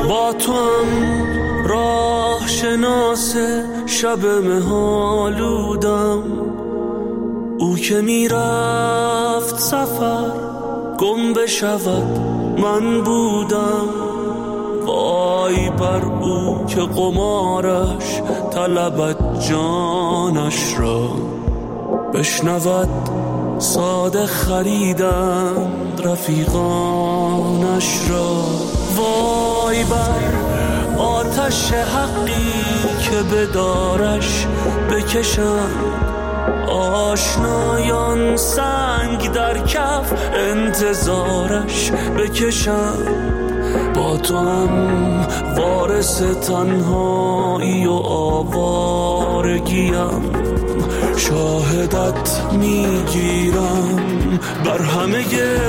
با تو هم راه شناس شب مهالودم، او که میرفت سفر گم بشود من بودم. وای بر او که قمارش طلبت جانش را، بشنود ساده خریدند رفیقانش را. وای بر آتش حقی که به دارش بکشند آشنایان، سنگ در کف انتظارش بکشند. با تو هم وارث تنهایی و آوارگیم، شاهدت میگیرم بر همه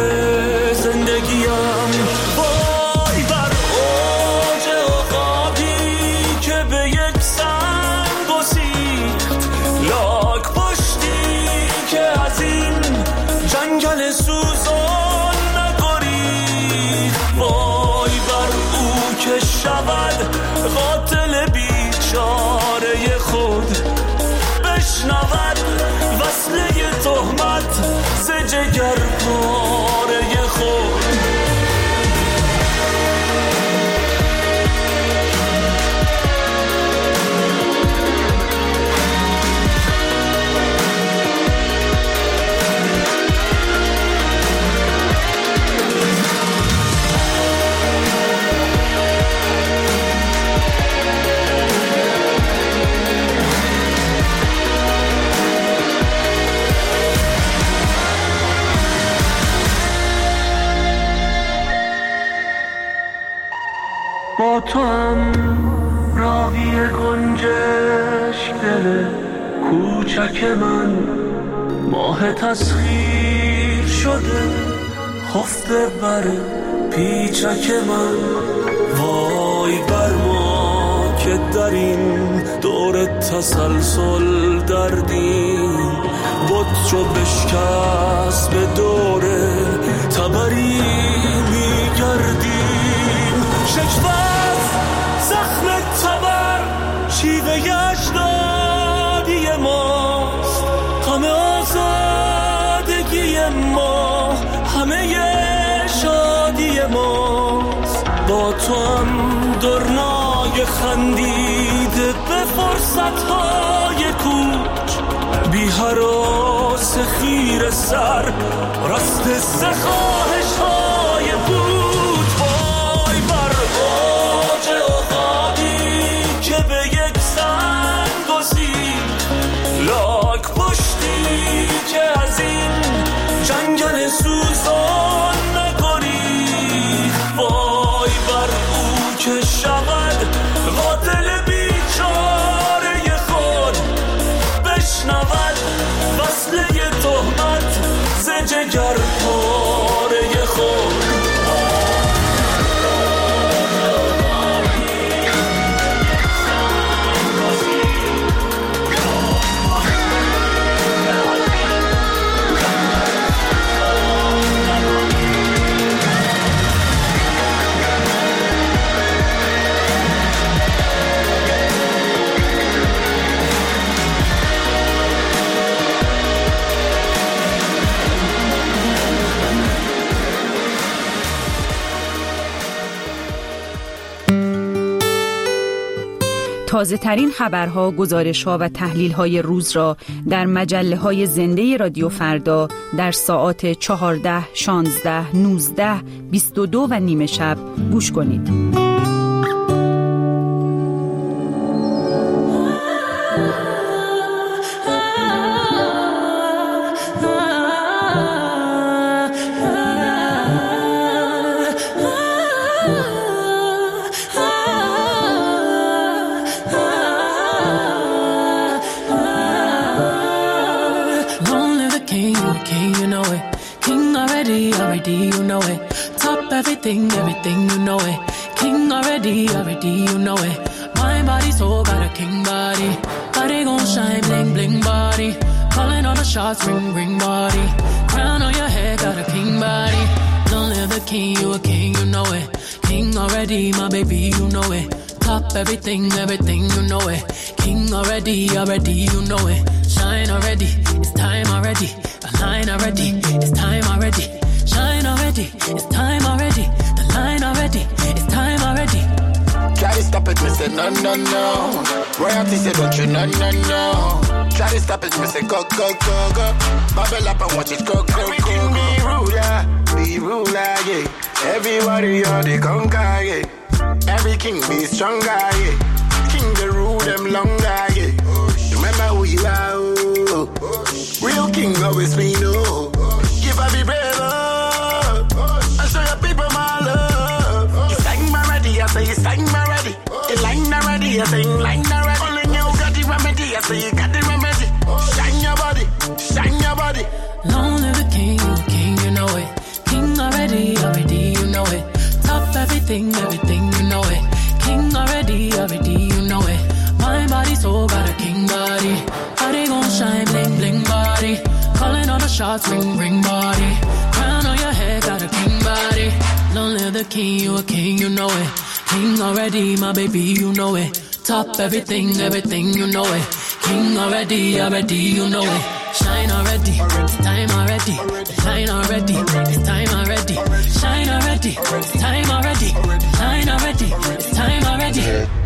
زندگیم. وای بر اوج عقابی که به یک سنگ گسیخت، لاک پشتی که از این جنگل سوزان نگریخت. وای بر او که شود قاتل بیچاره خود، بشنود وصله تهمت ز جگر پاره خود. با تو هم راوی گنجشک دل کوچک من، ماه تسخیر شده خفته بر پیچک من. وای بر ما که در این دور تسلسل دردیم، بود چو بشکست به دور تبری میگردیم. شکوت زخم تبر شیوه اجدادی ماست، همه آزادگی ما همه شادی ماست. با تو هم درنای خندیده به فرصتهای کوچ، بی هراس خیر سر رست سخواهش های بود. لاک پشتی که از این جنگل سوزان نگریخت. وای بر او که شود قاتل بیچاره خود، بشنود وصله تهمت ز جگر پاره خود. تازه ترین خبرها، گزارش‌ها و تحلیل‌های روز را در مجله‌های زنده رادیو فردا در ساعات 14، 16، 19، 22 و نیم شب گوش کنید. Everything, you know it. King already, you know it. My body, soul, got a king body. Body gon' shine, bling, bling body. Calling all the shots, ring, ring body. Crown on your head, got a king body. Don't live the king, you a king, you know it. King already. already, my baby, you know it. Top everything, everything, you know it. King already, already, you know it. Shine already, it's time already. The line already, it's time already. Shine already, it's time already. The line already, it's time already. Try to stop it, me say no, no, no. Royalty say don't you, no, no, no. Try to stop it, me say go, go, go, go. Bubble up and watch it go, go, go, go. Be ruler, yeah. Everybody on the conquer, yeah. Every king be stronger, yeah. King the rule them longer, yeah. Remember who you are, oh. Real king always be no. Give up be brave, oh. And show your people my love. You sang my ready, I say you sang my ready. You line already, I say you line already. Only you got the remedy, I say you got the remedy. Shine your body, shine your body. Long live the king, you know it. King already, already, you know it. Top everything, everything, you know it. King already, already, you know it. My body, soul, got a king body. Body gon' shine, bling, bling body. Calling all the shots, ring, ring body. Crown on your head, got a king body. Long live the king, you a king, you know it. King already, my baby, you know it. Top everything, everything, you know it. King already, already, you know it. Shine already, it's time already. Shine already, it's time already. Shine already, it's time already. Shine already, it's time already.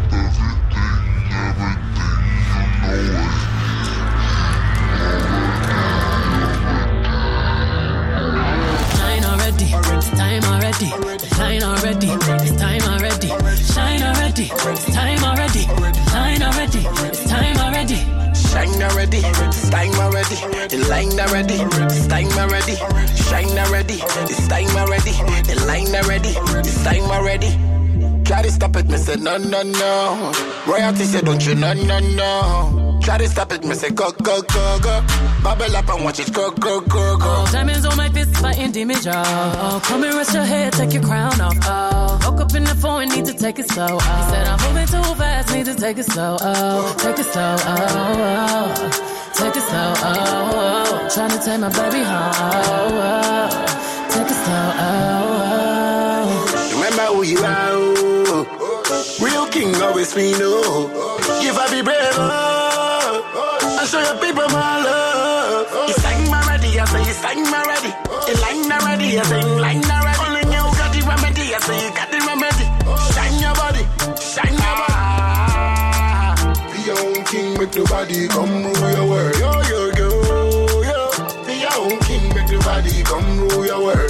Shine already, it's time already. Shine already, it's time already. Shine already, it's time already. Shine already, it's time already. Shine already, it's time already. The line already, it's time already. Shine already, it's time already. The line already, it's time already. Try to stop it, me say no, no, no. Royalty say don't you, no, no, no. Try to stop it, me say go, go, go, go. Bubble up and watch it go, go, go, go. Oh, diamonds on my fist fighting demons, y'all. Come and rest your head, take your crown off. Oh, woke up in the phone, need to take it slow. Oh, he said I'm moving too fast, need to take it slow. Oh, take it slow. Oh, take it slow. Oh, trying to take my baby home. Oh, take it slow. Oh, remember who you are. Oh. Real king always be no. If I be brave, I show your people my love. You sang my ready, I say you sang my ready. You line already, I say you line already. Only you got the remedy, I say you got the remedy. Shine your body, shine your body. Be your own king, make nobody come rule your world. Yo, yo, yo, yo. Be your own king, make nobody come rule your world.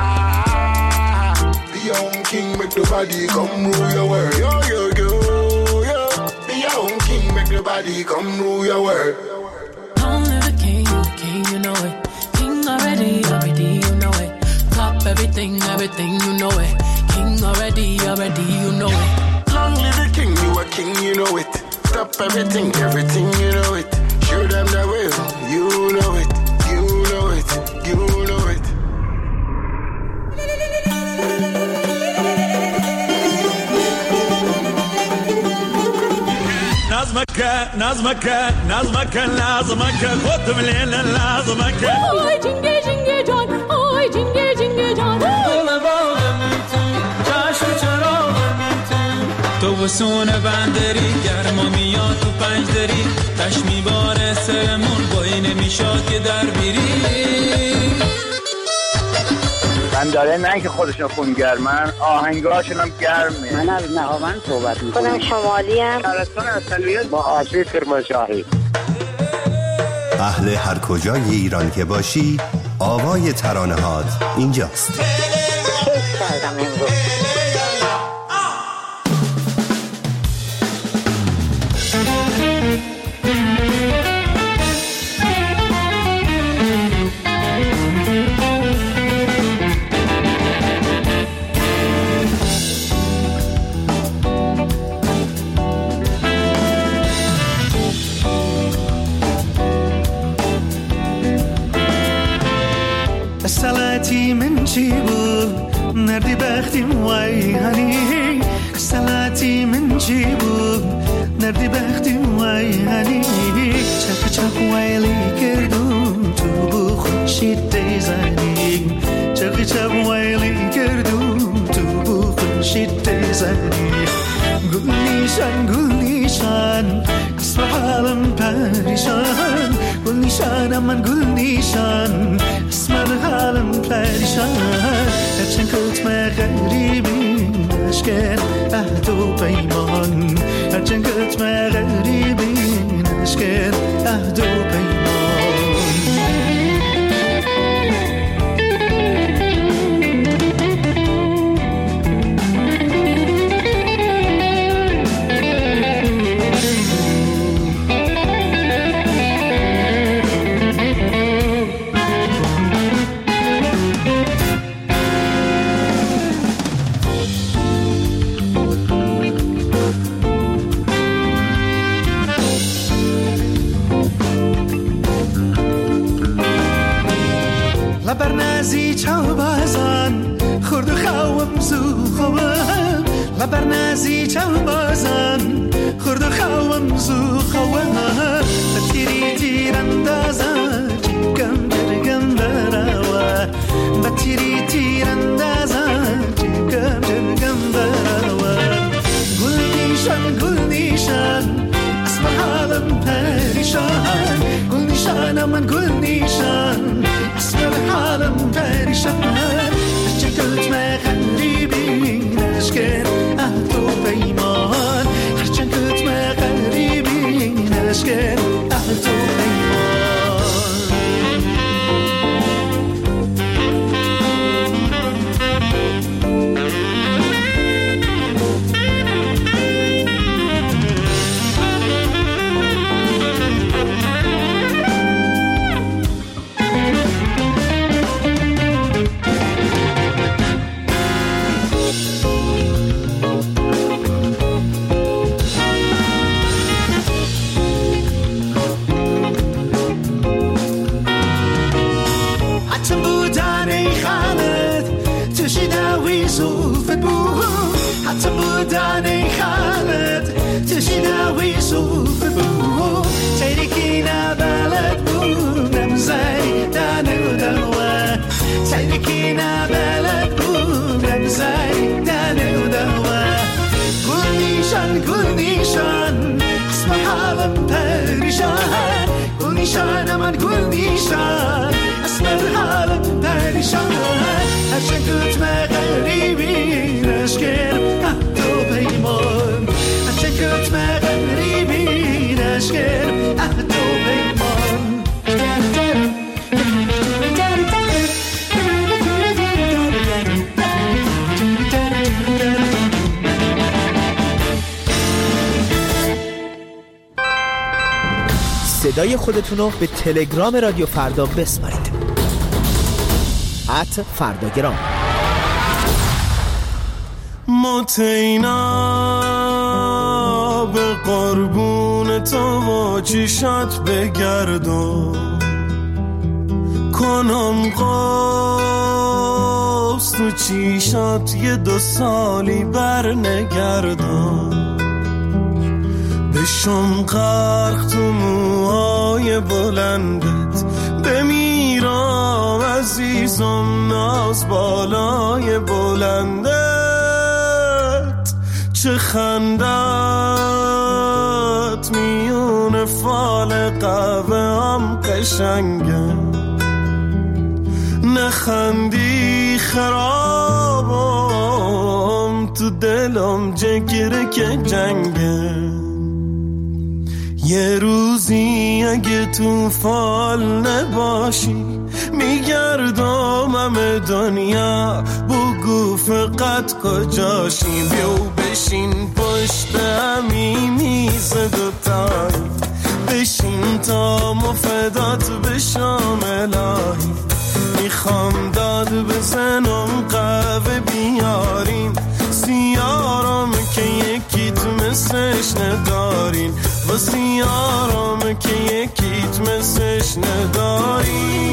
Be your own king, make nobody come rule your world. Yo, yo, yo, yo. Be your own king, make nobody come rule your world. Long live the king, you know it. King already, already, you know it. Top everything, everything, you know it. King already, already, you know it. Long live the king, you a king, you know it. Top everything, everything, you know it. Show them the way, you know it. You know it, you know it. نظمك خد من لازمك آی جنگه جنگه جان آی جنگه جنگه جان دل باغم تو چشم چراغم تو وسون بندری گرما میاد تو پنج دری تش میباره سرمون بایی نمیشاد که در بیری من داره نه که خودشون خونگرمن آهنگاشون هم گرمه. من از نهاوند صحبت میکنم. خودم شمالی ام. شهرستان اصلیت با آسیب کرمانشاهی. اهل هر کجای ایران که باشی آوای ترانه‌هات اینجاست. کیف کردم امروز. سلعتی من چی بود نردی بختیم وای هنی سلعتی من چی بود نردی بختیم وای هنی چپ چپ وایلی کردم تو بو خوشید دیزنی چپ چپ وایلی کردم تو بو خوشید دیزنی زدی گل نیشان اسم حالم پریشان گل نیشانم من گل نیشان اسم حالم پریشان هرچند کتم غریبی نشکر عهد و پیمان هرچند کتم غریبی نشکر عهد و پیمان لبرنازی چاو بازان خورد و خوام زو خوام لبرنازی چاو بازان خورد و خوام زو خوام بتیری تیر اندازان چکم جرگم براوا بتیری تیر اندازان چکم جرگم براوا گل نیشان اسم حالم پریشان گل نیشان من گل نیشان اسم حالم پریشان هرچند کتم غریبی نشکر عهد و پیمان هرچند کتم غریبی نشکر عهد و پیمان حتی بودن ای خالد تشیداوی صوف بو تیرکی نبلد بودم زیدن و دوا تیرکی نبلد بودم زیدن و دوا گل نیشان اسم حالم پریشان گل نیشان من گل نیشان اسم حالم پریشان هرچند کتم غریبی نشکر عهد و پیمان هرچند کتم غریبی نشکر عهد و پیمان صدای خودتونو به تلگرام رادیو فردا بسپارید @فرداگرام. متینا به قربون تو و چیشات بگردم کنم قوس تو چیشات یه 2 سالی بر نگردم بشم غرق تو موهای بلندت بمیرم عزیزم ناز بالای بلندت چه خندت میون فال قهوه هم قشنگه نخندی خرابم تو دلم جگره که جنگه یه روزی اگه تو فال نباشی میگردم همه دنیا بگو فقط کجاشی بیو بشین پشت همی میز دوتایی بشین تا مفدات بشم الهی میخوام داد بزنم قهوه بیاریم سیارم که یکیت مثلش ندارین و سیارم که یکیت مثلش ندارین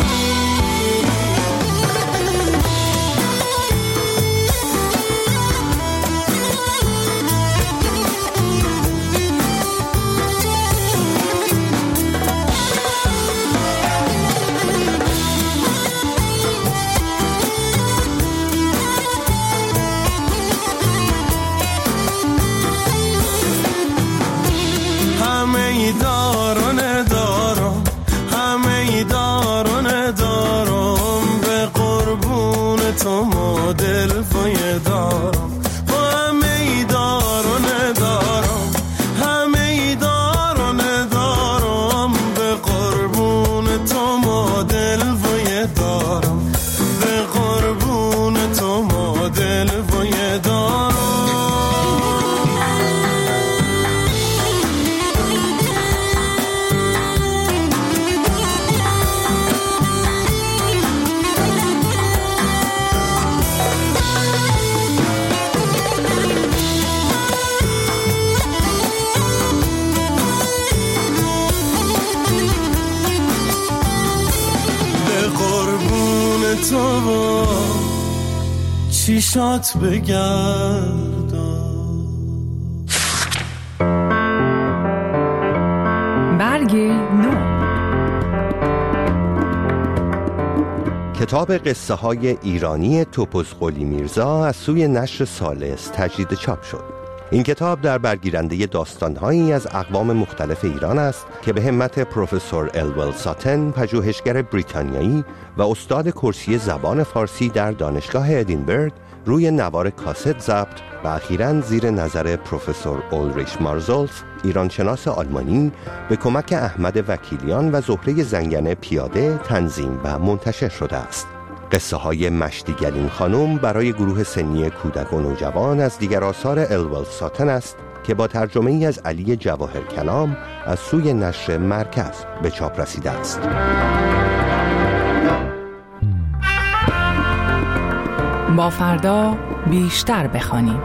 تو مدل وای دارم با همه ای دار و ندارم همه ای دار و ندارم به قربون تو مدل وای دارم به قربون تو مدل وای دارم تو با چیشات بگردم برگ نو. کتاب قصه های ایرانی توپوز قلی میرزا از سوی نشر ثالث تجدید چاپ شد. این کتاب در برگیرنده داستان‌هایی از اقوام مختلف ایران است که به همت پروفسور الول ساتن، پژوهشگر بریتانیایی و استاد کرسی زبان فارسی در دانشگاه ادینبرگ، روی نوار کاست ضبط و اخیراً زیر نظر پروفسور اولریش مارزولف، ایرانشناس آلمانی، به کمک احمد وکیلیان و زهره زنگنه پیاده تنظیم و منتشر شده است. قصه های مشتیگلین خانم برای گروه سنی کودک و نوجوان از دیگر آثار الول ساتن است که با ترجمه ای از علی جواهر کلام از سوی نشر مرکز به چاپ رسیده است. با فردا بیشتر بخوانیم.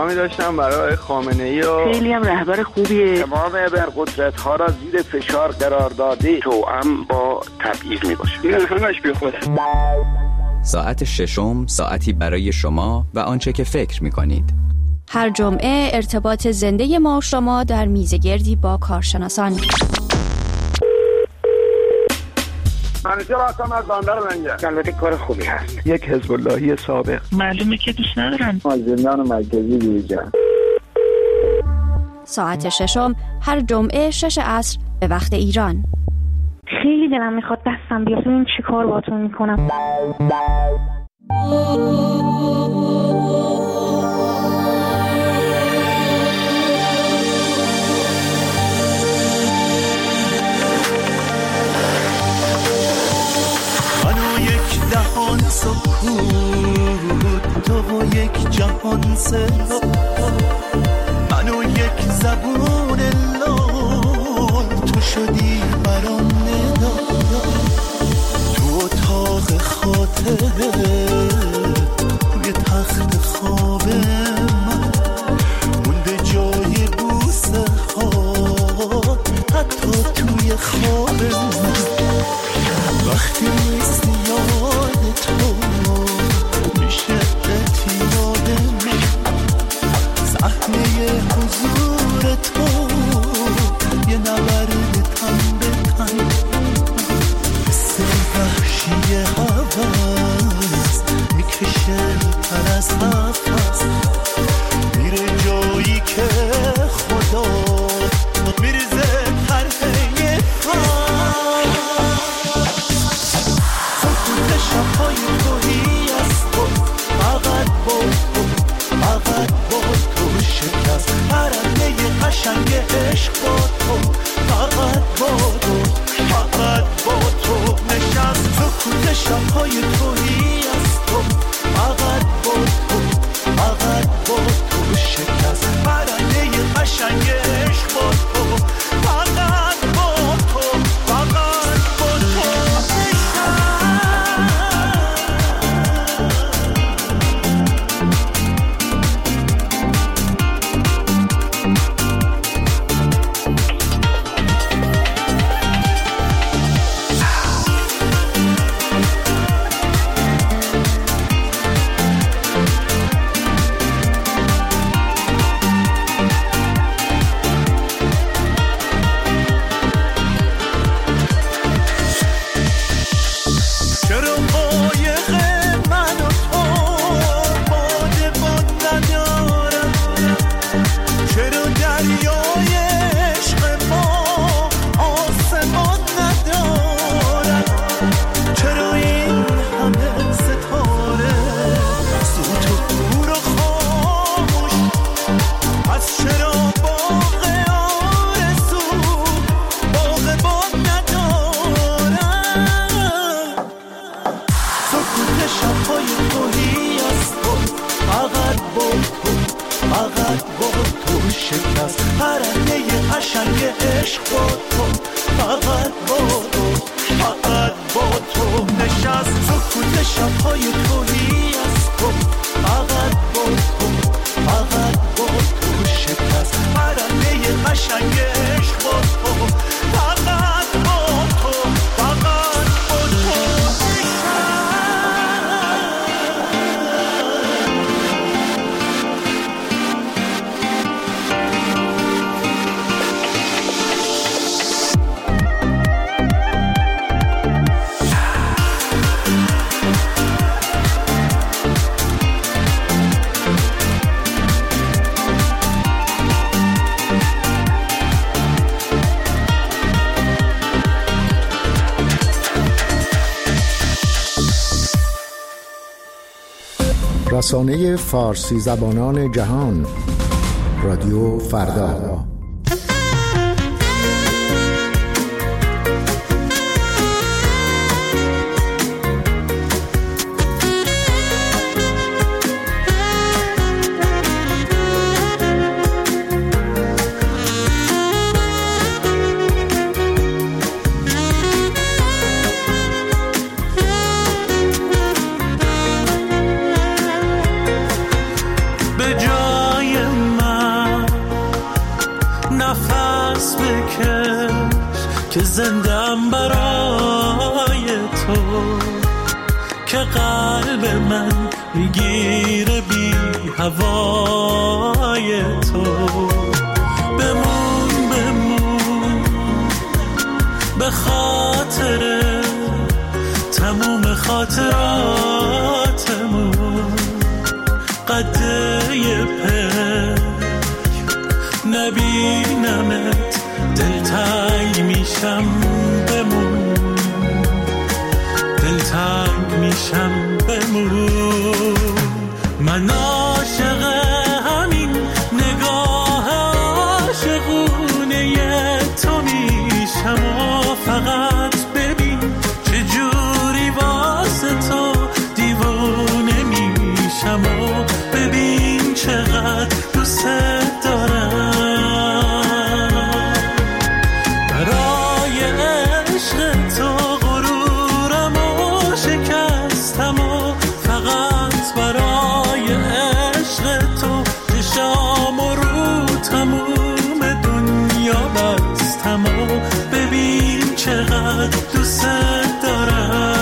پیامی داشتم برای خامنه‌ای و خیلی هم رهبر خوبیه. تمام ابرقدرت‌ها را زیر فشار قرار داده توأم با تبعیض میباشه. این همش بی خود. ساعت ششم ساعتی برای شما و آنچه که فکر می‌کنید. هر جمعه ارتباط زنده ما و شما در میزگردی با کارشناسان. منیجر هستم از بندر لنگر. البته کار خوبی هست. یک حزب اللهی سابق. معلومه که دوست ندارن. زندان مرکزی دیجان. ساعت ششم هر جمعه 6 عصر به وقت ایران. خیلی دلم میخواد دستم بیاد ببینم چی کار باهاتون میکنم. منو یک دهان سکوت، تو و یک جهان سر، منو یک زبون لال، تو شدی برام ندا، تو اتاق خاطره روی تخت خواب من مونده جای بوسه ها، حتی توی خواب من. وقتی نیست یاد تو میشه اعتیاد من، صحنه حضور تو یه نبرد تن به تن، حس وحشی هوس میکشه پر از نفس، میره جایی که خدا میریزه پرهی شب‌های توهی از تو، فقط با تو، فقط با تو شکست پرنده قشنگ عشق با تو، فقط با تو، فقط با تو نشست سکوت شب‌های توهی از تو، فقط با تو، فقط با تو شکست پرنده قشنگ عشق با تو، فقط با تو، فقط با تو. رسانه فارسی زبانان جهان، رادیو فردا. به جای که زندم برای تو، که قلب من میگیره بی هوای تو. بمون بمون به خاطر تموم خاطراتمون، قده پک نبینمت دلتنگ میشم. بمون دلتنگ میشم. بمون من عاشق همین نگاه عاشقونه تو میشم و فقط ببین چجوری واسه تو دیوونه میشم و ببین چقدر دوست دارم. برای عشق تو غرورم و شکستم و فقط برای عشق تو چشام و رو تموم دنیا بستم و ببین چقدر دوست دارم.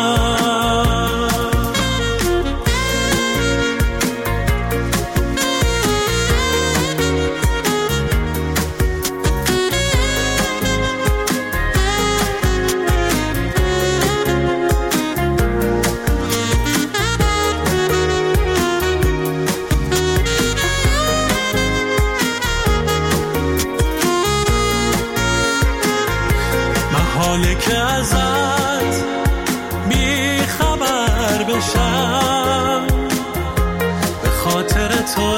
حاله که ازت بی خبر بشم، به خاطر تو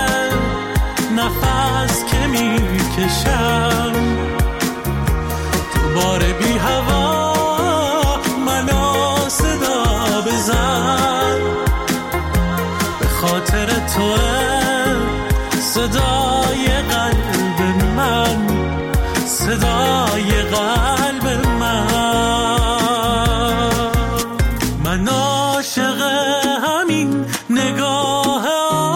نفس که میکشم. تو بار بی هوا منو صدا بزن، به خاطر تو صدای قلب من، صدای قلب من عاشق همین نگاه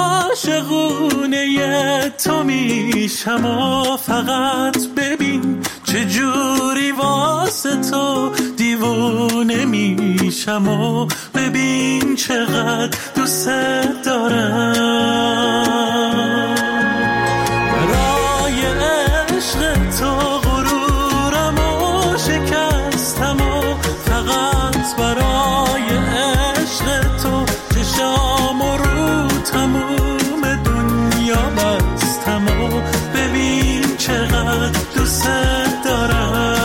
عاشقونه تو میشم و فقط ببین چجوری واسه تو دیوونه میشم و ببین چقدر دوست دارم. برای عشق تو غرورم و شکستم و فقط برای عشق تو چشام و رو تموم دنیا بستم و ببین چقدر دوست دارم.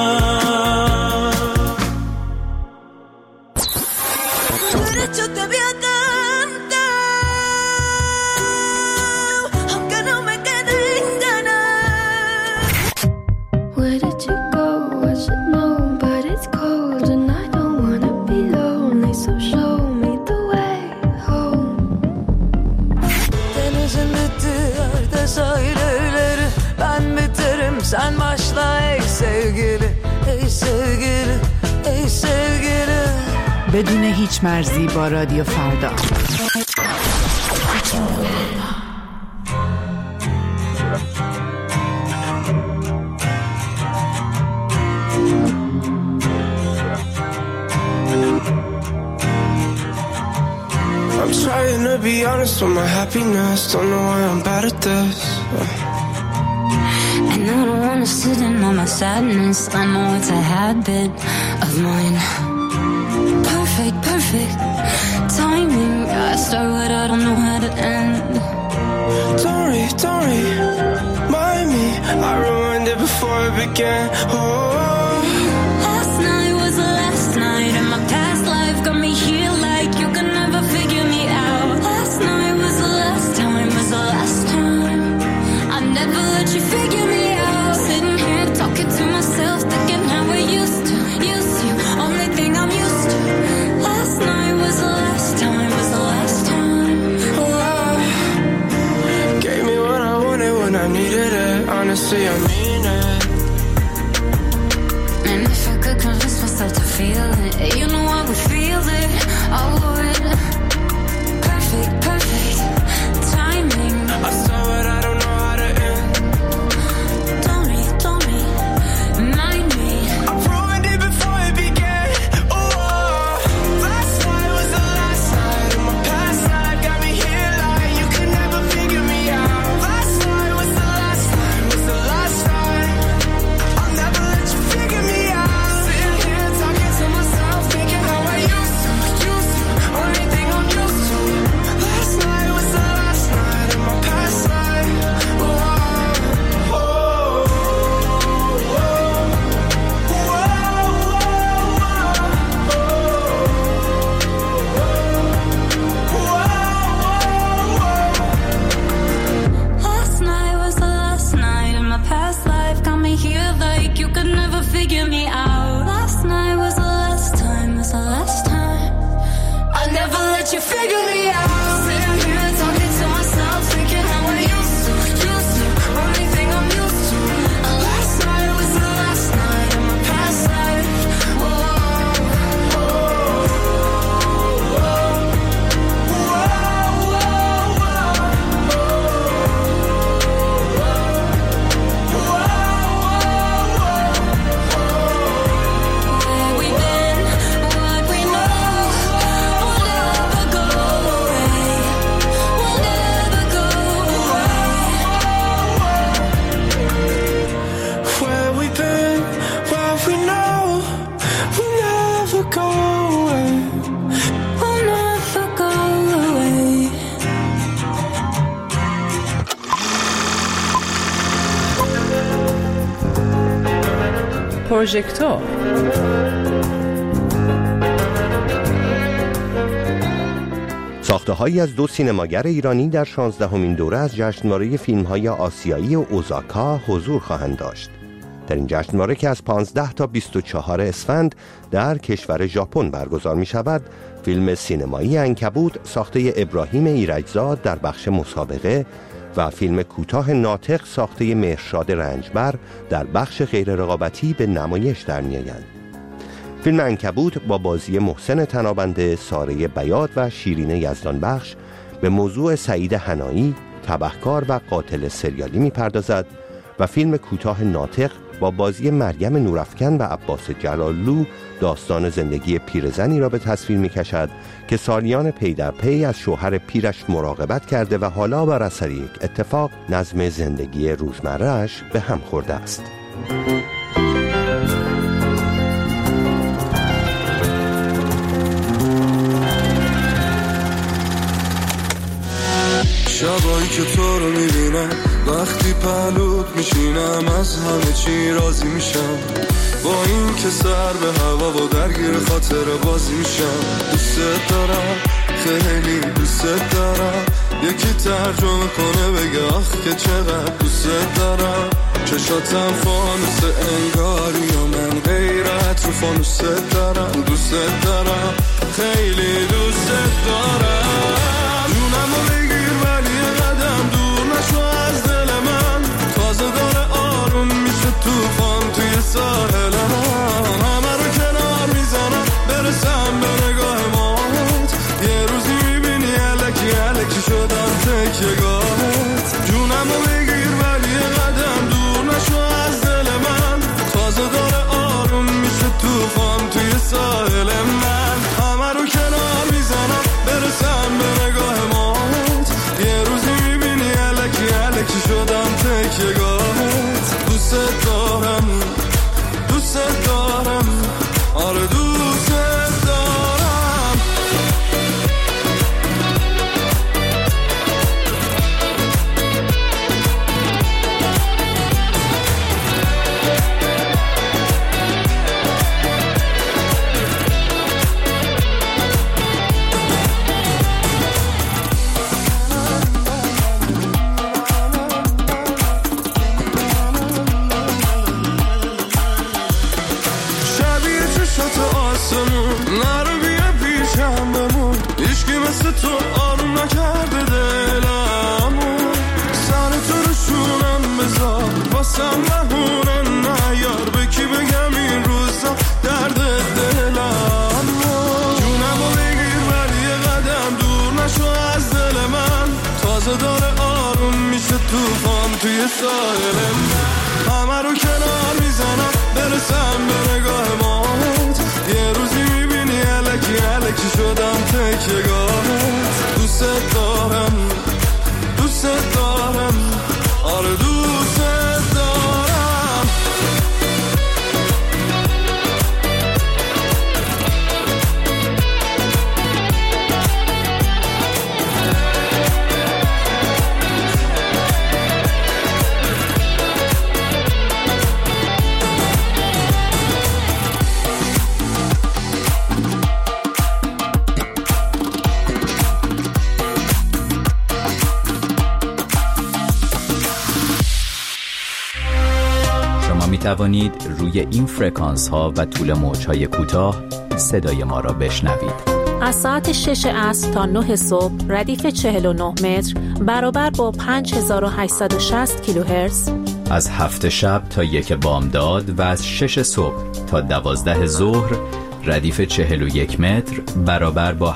Sen başla ey sevgili, ey sevgili, ey sevgili. بدون هیچ مرزی با رادیو فردا. I'm trying to be honest with my happiness. Don't know why I'm bad at this. And I don't wanna sit in on my sadness. I know it's a habit of mine. Perfect, perfect timing. I start what I don't know how to end. Don't remind me. I ruined it before it began. Oh. Last night was the last night, and my past life got me here like you can never figure me out. Last night was the last time, was the last time. I never let you figure me out. Sitting here talking to myself, thinking how we used to. Only thing I'm used to. Last night was the last time, was the last time. Oh, gave me what I wanted when I needed it. Honestly, I mean it. And if I could convince myself to feel it, you know I would feel it. I would. Perfect, perfect timing. I saw it, I don't know how to end. Don't remind پروژکتور. ساخته‌هایی از دو سینماگر ایرانی در 16مین دوره از جشنواره فیلم‌های آسیایی اوزاکا حضور خواهند داشت. در این جشنواره که از 15 تا 24 اسفند در کشور ژاپن برگزار می‌شود، فیلم سینمایی عنکبوت ساخته ابراهیم ایرجزاد در بخش مسابقه و فیلم کوتاه ناطق ساخته مهرشاد رنجبر در بخش غیر رقابتی به نمایش در می‌آیند. فیلم عنکبوت با بازی محسن تنابنده، ساره بیات و شیرین یزدانبخش به موضوع سعید حنایی، تبهکار و قاتل سریالی می‌پردازد و فیلم کوتاه ناطق با بازی مریم نورافکن و عباس جلاللو داستان زندگی پیرزنی را به تصویر می‌کشد که سالیان پی در پی از شوهر پیرش مراقبت کرده و حالا بر اثر یک اتفاق نظم زندگی روزمره‌اش به هم خورده است. شبایی که تو رو میبینم، وقتی پهلوت میشینم، از همه چی راضی میشم. با این که سر به هوا و درگیر خاطر بازی میشم. دوست دارم، خیلی دوست دارم، یکی ترجمه کنه بگه آخ که چقدر دوست دارم. چشاتم فانوس انگاری و من غیرت رو فانوس دارم. دوست دارم، خیلی دوست دارم. جونمو بگیر ولی قدم دور نشو از دل من. تازه داره آروم میشه توفان توی ساحل من. همه رو کنار میزنم برسم به نگاه مات. یه روزی میبینی الکی الکی شدم تکیه‌گاهت. جونمو بگیر ولی قدم دور نشو از دل من. تازه داره آروم میشه توفان توی ساحل من. همه رو کنار میزنم برسم به نگاه مات. یه روزی میبینی الکی الکی شدم تکیه‌گاهت. دوست دارم، دوست دارم، آره دوست دارم. نرو بیا پیشم بمون، هیچکی مثل تو آروم نکرده دلمو. سر تو رو شونم بذار واسم نهونه نیار. به کی بگم این روزا درد دلمو. جونمو بگیر ولی قدم دور نشو از دل من. تازه داره آروم میشه توفان توی ساحل من. همه رو کنار میزنم برسم به نگاه مات. یه روزی میبینی الکی الکی شدم تکیه‌گاهت. دوست دارم، دوست دارم، آره دوست دارم. می توانید روی این فرکانس ها و طول موج های کوتاه صدای ما را بشنوید. از ساعت 6 عصر تا 9 صبح ردیف 49 متر برابر با 5860 کیلوهرتز. از 7 شب تا 1 بامداد و از 6 صبح تا 12 ظهر ردیف 41 متر برابر با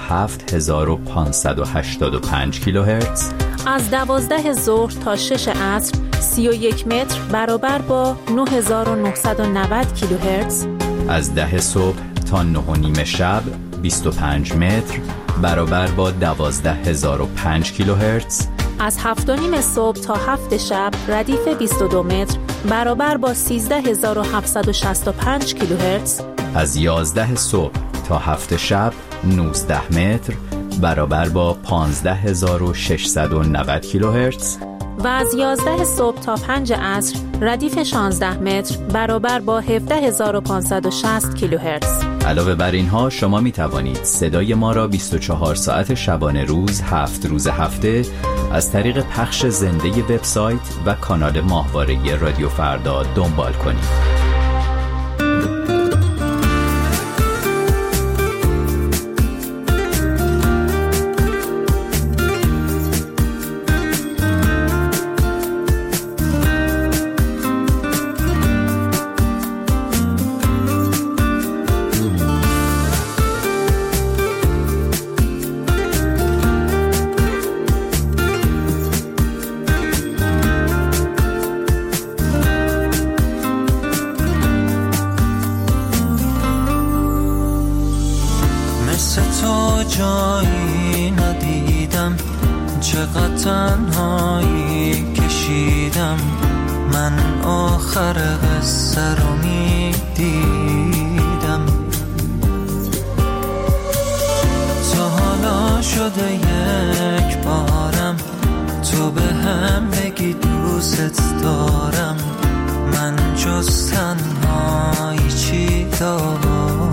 7585 کیلوهرتز. از 12 ظهر تا 6 عصر 31 متر برابر با 9990 کیلوهرتز. از 10 صبح تا 9:30 شب 25 متر برابر با 12005 کیلوهرتز. از 7:30 صبح تا 7 شب ردیف 22 متر برابر با 13765 کیلوهرتز. از 11 صبح تا 7 شب 19 متر برابر با 15690 کیلوهرتز. و از 11 صبح تا 5 عصر ردیف 16 متر برابر با 17560 کیلوهرتز. علاوه بر اینها شما می توانید صدای ما را 24 ساعت شبانه روز 7 روز هفته از طریق پخش زنده وبسایت و کانال ماهواره رادیو فردا دنبال کنید. جایی ندیدم، چقدر تنهایی کشیدم، من آخر قصه رو میدیدم. تا حالا شده یک بارم تو به هم بگی دوست دارم، من جز تنهایی چی دارم؟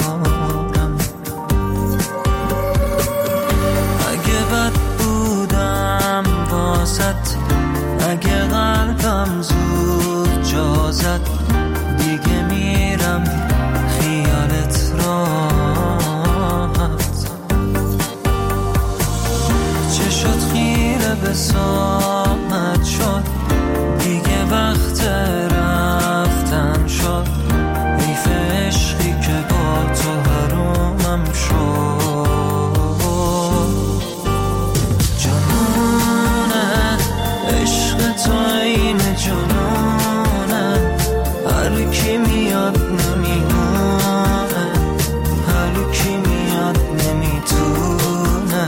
اگه قلبم زود جا زد، دیگه میرم خیالت راحت. چه شد خیره به سامت شد، دیگه وقت رفتن شد، حیف عشقی که با تو حرومم شد. تو این جنونه، هر کی میاد نمیمونه، هر کی میاد نمیتونه.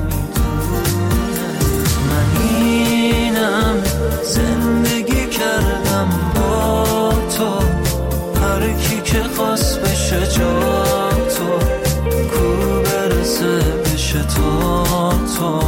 من اینم زندگی کردم با تو، هر کی که خواست بشه جا تو، کو برسه بشه تو.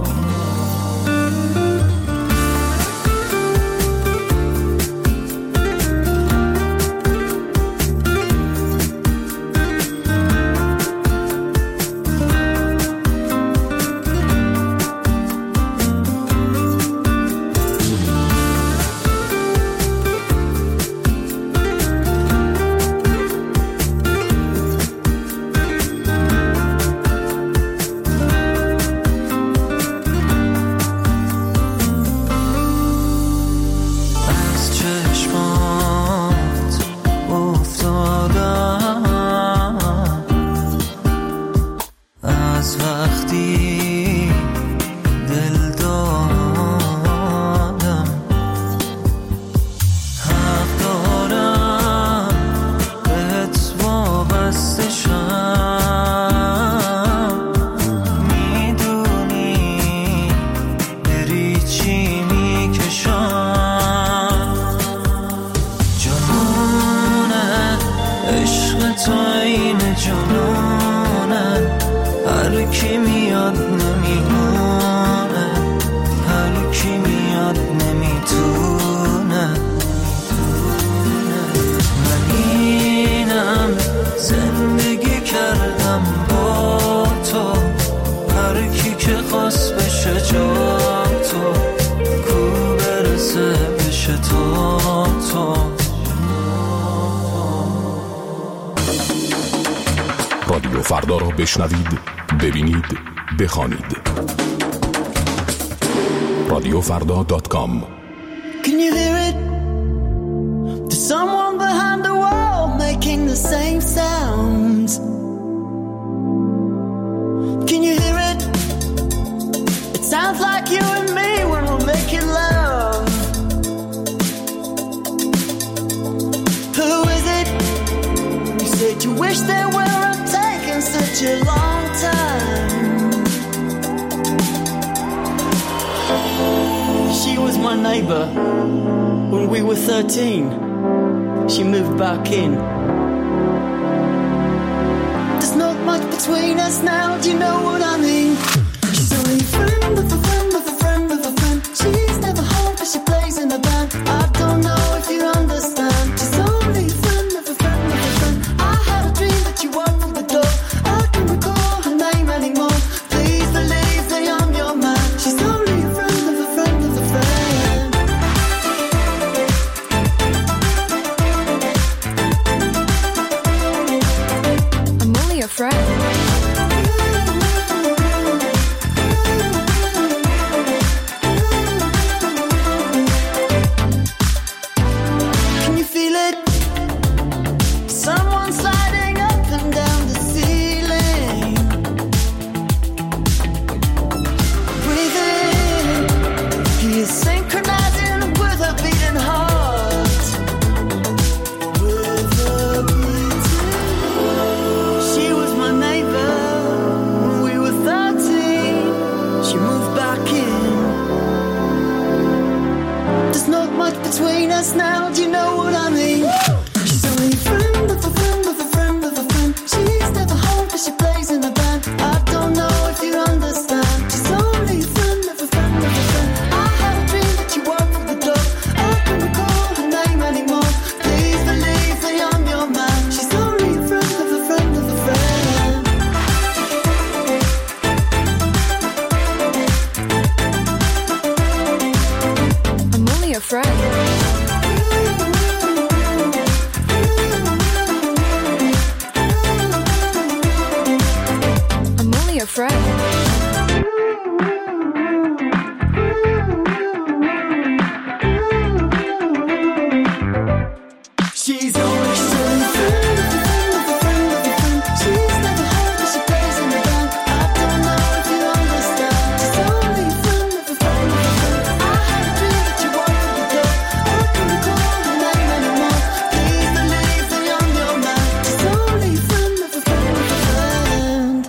رادیو فردا را بشنوید، ببینید، بخوانید. radiofardha.com. Can you hear it? There's someone behind the wall making the same sounds. Can you hear it? It sounds like you and me when we're making love. Who is it? You said you wish they weren't taking such a long time. She was my neighbor when we were 13. She moved back in. There's not much between us now, do you know what I mean? She's only a friend of a friend of a friend of a friend. She's never home what's between us now, do you know what I mean? She's only a friend of a friend of a friend of a friend. She's never home but she plays in a band. I don't know if you understand. She's only a friend of a friend of a friend. I had a dream that you walked through the door. I can't recall her name anymore. Please believe me, I'm your man. She's only a friend of a friend of a friend. I'm only a friend. I'm only a friend. She's only a friend of a friend of a friend of a friend. She's never home but she plays in the band. I don't know if you understand. She's only a friend of a friend of a friend. I had a dream that you walked through the door. I can't recall her name anymore. Please believe that I'm your man. She's only a friend of a friend of a friend.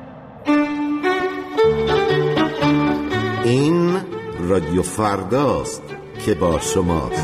این رادیو فرداست که با شماست.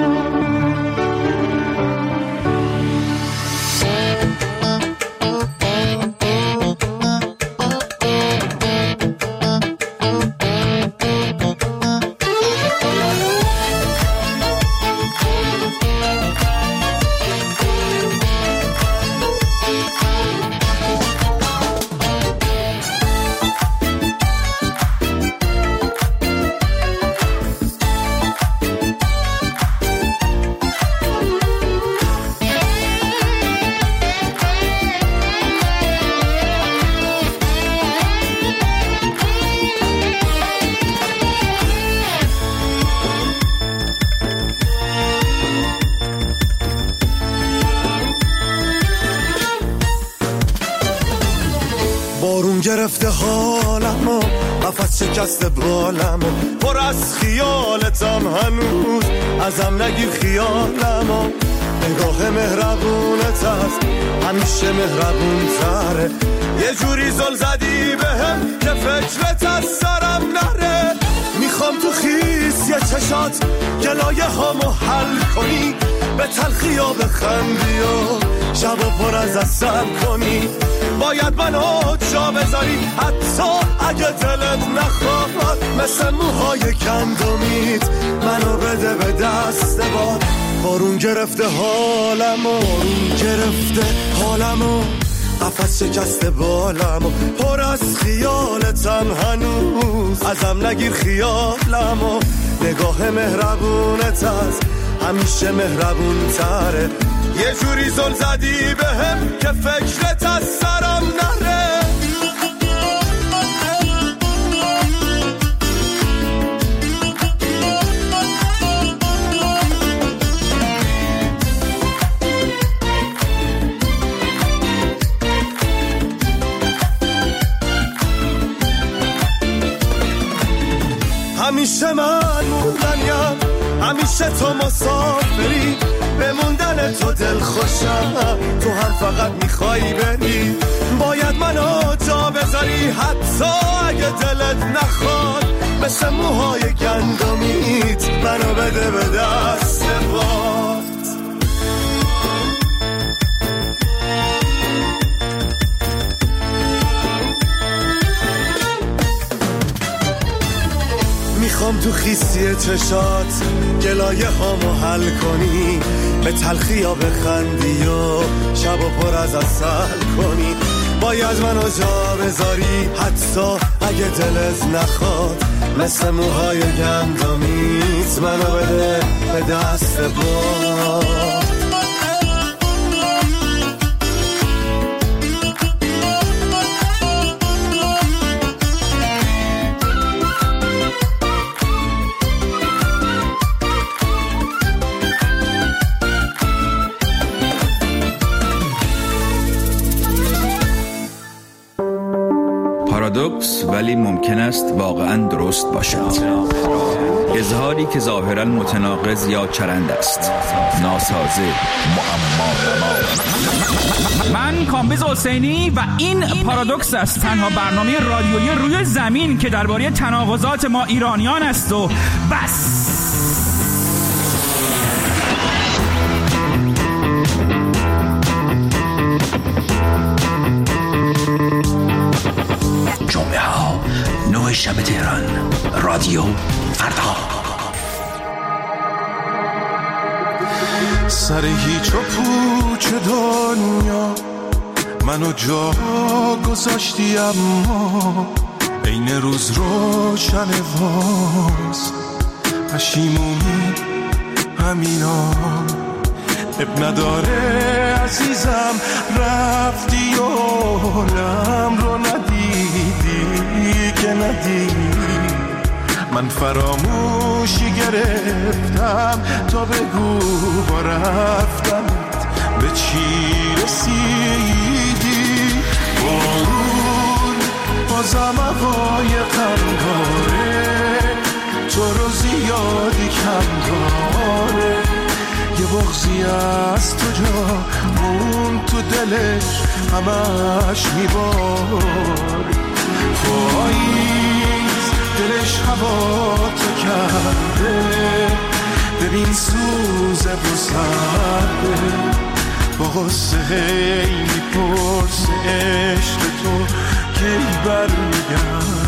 بارون گرفته حالمو، قفس شکسته بالمو، پر از خیالتم هنوز، ازم نگیر خیالمو. نگاه مهربونت هست، همیشه مهربون تره. یه جوری زل زدی بهم که فکرت از سرم نره. میخوام تو خیس یه چشات گلایه هامو حل کنی، به تلخی ها بخندی و شبا پر از اثر کنی. باید منو جا بذاری حتی اگه دلت نخواد، مثل موهای گندمیت منو بده به دست باد. بارون گرفته حالمو، بارون گرفته حالمو، قفس شکسته بالمو، پر از خیالتم هنوز، ازم نگیر خیالمو. نگاه مهربونت هست، همیشه مهربون تره. یه جوری زل زدی بهم که فکرت از سرم نره. همیشه من موندنیم، همیشه تو مسافری، به موندن تو دل خوشم، تو هم فقط میخوایی بری. باید منو جا بذاری حتی اگه دلت نخواد، مثل موهای گندمیت منو بده به دست باد. میخوام تو خیسی چشات گلایه هامو حل کنی، به تلخی ها بخندی و شب و پر از عسل کنی. باید منو جا بذاری حتی اگه دلت نخواد، مثل موهای گندمیت منو بده به دست باد. پارادوکس ولی ممکن است واقعاً درست باشد. اظهاری که ظاهراً متناقض یا چرند است، ناسازه، معما. من کامبیز حسینی و این پارادوکس است، تنها برنامه رادیویی روی زمین که درباره تناقضات ما ایرانیان است و بس. شب تهران. رادیو فردا. سر هیچ و پوچ دنیا منو جا گذاشتی، اما این روز روشن واس پشیمونی همینا. اب نداره عزیزم رفتی و حالم رو ندیدی که ندیدی. من فراموشی گرفتم تا بگو با رفتنت به چی رسیدی. بارون بازم هوای غم داره، تو رو زیادی کم داره. یه بغضی از تو جا مون تو دلش همش میبار. پاییز دلش هوا تو کرده، ببین سوزه و سرده. با غصه هی میپرسه عشق تو کی برمیگرد.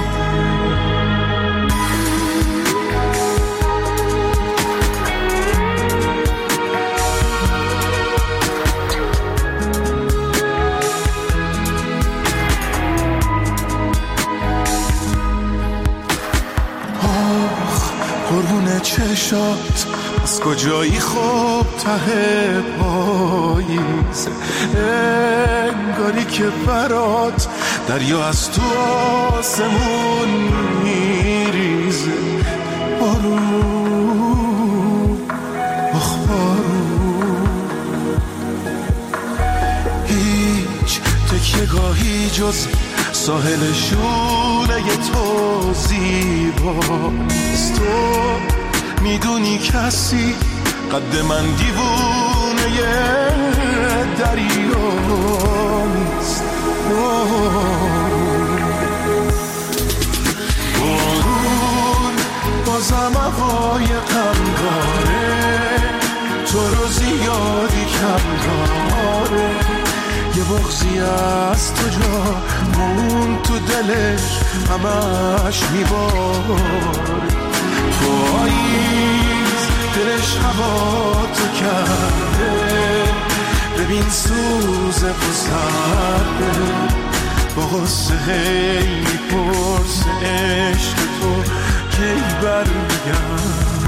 قربون چشات از کجایی خوب ته پاییز، انگاری که برات دریا از تو آسمون میریزه. بارون آخ بارون، هیچ تکیه‌گاهی جز ساحل شونه تو زیبا نیست. تو میدونی کسی قد من دیوونه دریا نیست. بارون بازم هوای غم داره، تو رو زیادی کم داره. یه بغضی از تو جا مون تو دلش همش میبار. پاییز دلش هوا تو کرده، ببین سوزه و سرده. با غصه هی میپرسه عشق تو کی برمیگرد.